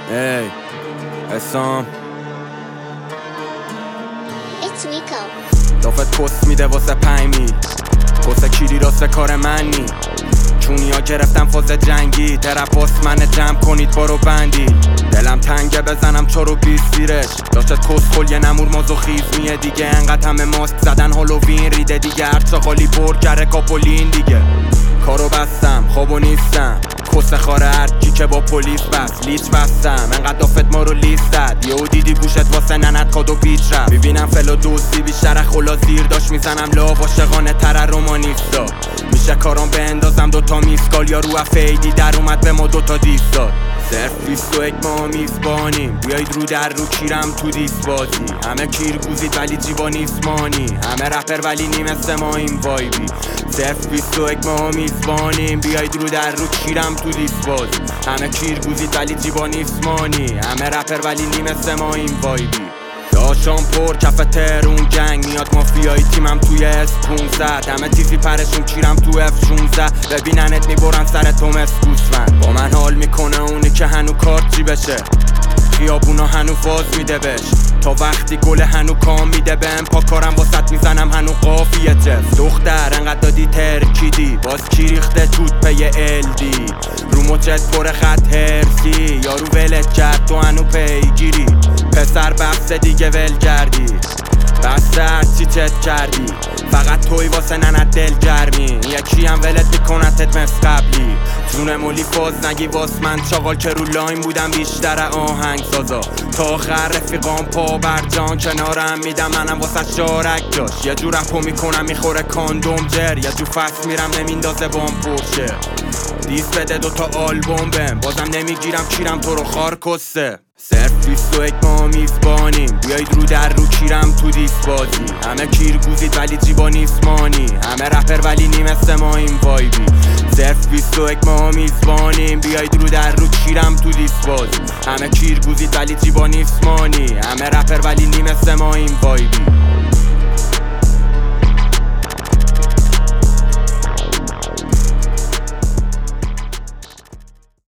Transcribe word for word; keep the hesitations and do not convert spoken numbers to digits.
ای اسام It's Rico. دافت کس میده واسه پنج میل کس کیری راست کار من نی چونی ها گرفتم فاز جنگی طرف باس من جمع کنید بارو بندی دلم تنگه بزنم چارو بیست زیرش داشت کس خل یه نمور مازو خیز میه دیگه انقدر همه ماسک زدن هالووین ریده دیگه هرچا خالی برگره کاپولین دیگه کارو بستم خوابو نیستم کس خاره هرکی که با پلیس بست لیچ بستم انقدر دافت ما رو لیست داد یهو دیدی گوشت واسه ننت کادو پیچ رفت میبینم فلو دوستی بیشتر خلا زیر داشت میزنم لا عاشقانه تر رومانیستا میشه کارام بندازم دوتا میسکال یا رو فیدی در اومد به ما دوتا دیس داد صرف بیست و یک ما میزبانیم بیایید رو در رو کیرم تو دیس بازی همه کیر گوزید ولی جیبا نیست مانی همه رپر ولی نیمسته ما این وایبی صرف بیست و یک ما میزبانیم بیایید رو در رو کیرم تو دیس بازی همه کیر گوزید ولی جیبا نیست مانی همه رپر ولی نیمسته ما این وایبی داشام پر کف ترون جنگ میاد مافیایی تیمم توی اس پونزد همه تیزی پرشون کیرم تو اف شونزده ببیننت میبرن سر تو مسکوسفند با من حال میکنه اونی که هنو کارت چی بشه خیابونا هنو فاز میده بش تا وقتی گل هنو کام میده بهم پا کارم واسط میزنم هنو قافیه جف دختر انقدر دادی ترکیدی باز کی ریخته توت پی الدی رو مچت پر خط هرسی یارو ولت کرد تو هنو پیگیری پسر بسته دیگه ول کردی بسته هرچی چت کردی فقط توی واسه ننت دل گرمی یکی هم ولت میکنتت مثل قبلی جون مولی فاز نگی واس من چاقال که رو لاین بودم بیشتر آهنگ سازا تا آخر رفیقام پا بر جان کنارم میدم منم واسه شارک جاش یه جور رپو میکنم میخوره کاندوم جر یه جو فست میرم نمیندازه بام پرشه دیس بده دوتا آلبوم بهم بازم نمیگیرم کیرم تو رو خار کسته صرف بیست و یک ما میزبانیم بیایید رو در رو کیرم تو دیس بازی همه کیر گوزید ولی جیبا نیست مانی همه رپر ولی نیمسته ما این وایبی صرف بیست و یک ما میزبانیم بیایید رو در رو کیرم تو دیس بازی همه کیر گوزید ولی جیبا نیست مانی همه رپر ولی نیمسته ما این وایبی